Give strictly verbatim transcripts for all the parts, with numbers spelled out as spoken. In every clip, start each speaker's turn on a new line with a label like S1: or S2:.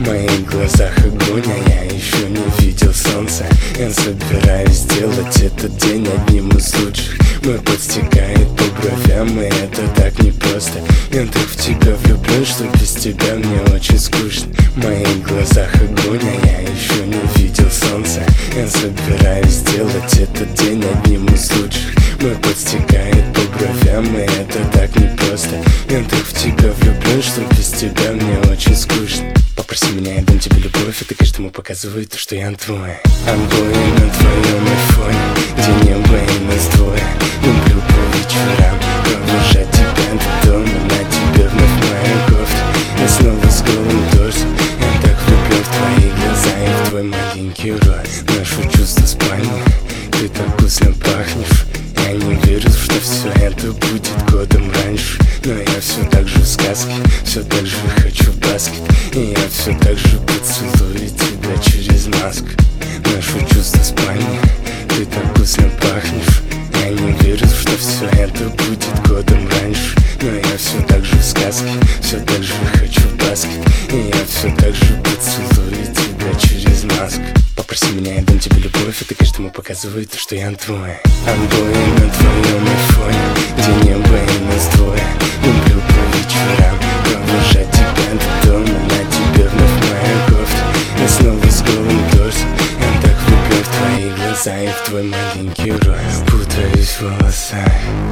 S1: В моих глазах огонь, а я еще не видел солнца. Я собираюсь сделать этот день одним из лучших. Мой пот стекает по бровям, и это так непросто. Я так в тебя влюблен, что без тебя мне очень скучно. В моих глазах огонь, а я еще не видел солнца. Я собираюсь сделать этот день одним из лучших. Мой пот стекает по бровям, и это так непросто. Я так в тебя влюблен, что без тебя мне очень скучно. Попроси меня, я дам тебе любовь, и ты каждому показывай то, что я твой. Обои на твоем айфоне, где небо и нас двое. Люблю по вечерам провожать тебя до дома. На тебе вновь моя кофта, я снова с голым торсом. Я так влюблен в твои глаза и в твой маленький рот. Наше чувство спальни, ты так вкусно пахнешь. Я не верю, что все это будет годом раньше. Но я все так же в сказке, все так же хочу в баскет. И я все так же поцелую тебя через маску. Наше чувство спальни, ты так вкусно пахнешь. Я не верю, что все это будет годом раньше. Но я все так же в сказке, все так же хочу в баскет. И я все так же поцелую тебя через маску. Попроси меня, я дам тебе любовь, и ты каждому показывай то, что я твой. Обои на твоем айфоне, где небо и нас двое. Люблю по вечерам провожать тебя до дома. На тебе вновь моя кофта, я снова с голым торсом. Я так влюблен в твои глаза и в твой маленький рост. Путаюсь в волосах,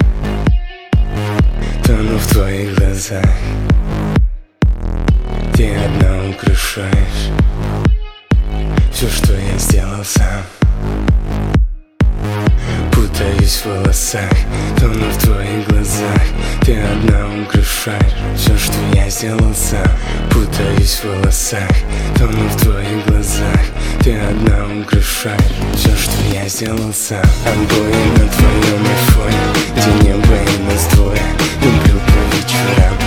S1: тону в твоих глазах. Ты одна украшаешь все, что я сделал сам. Путаюсь в волосах, тону в твоих глазах. Ты одна украшаешь все, что я сделал сам. Путаюсь в волосах, тону в твоих глазах. Ты одна украшаешь все, что я сделал сам. Обои на твоем айфоне, где небо и нас двое. Люблю по вечерам